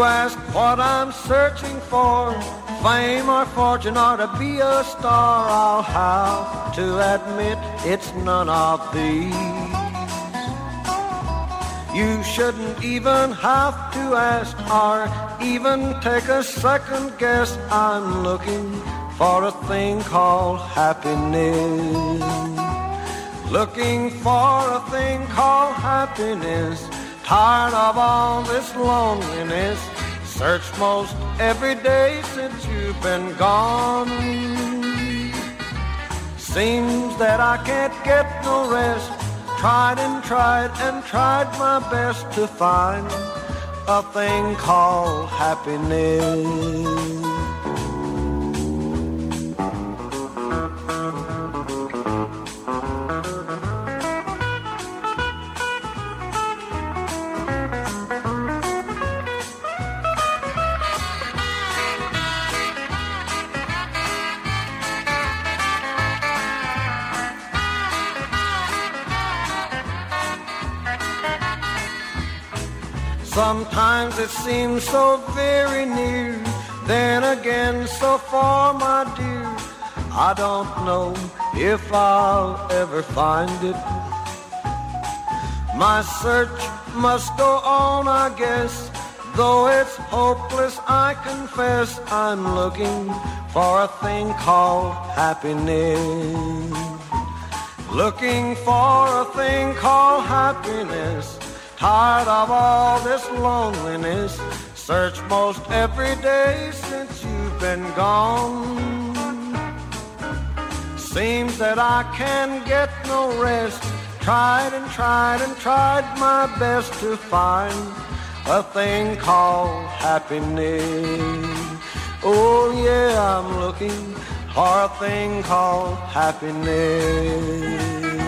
You ask what I'm searching for, fame or fortune or to be a star. I'll have to admit it's none of these. You shouldn't even have to ask or even take a second guess. I'm looking for a thing called happiness. Looking for a thing called happiness. Tired of all this loneliness. Searched most every day since you've been gone. Seems that I can't get no rest. Tried and tried my best to find a thing called happiness. Sometimes it seems so very near, then again so far, my dear. I don't know if I'll ever find it. My search must go on, I guess. Though it's hopeless, I confess. I'm looking for a thing called happiness. Looking for a thing called happiness. Tired of all this loneliness. Search most every day since you've been gone. Seems that I can get no rest. Tried and tried my best to find a thing called happiness. Oh yeah, I'm looking for a thing called happiness.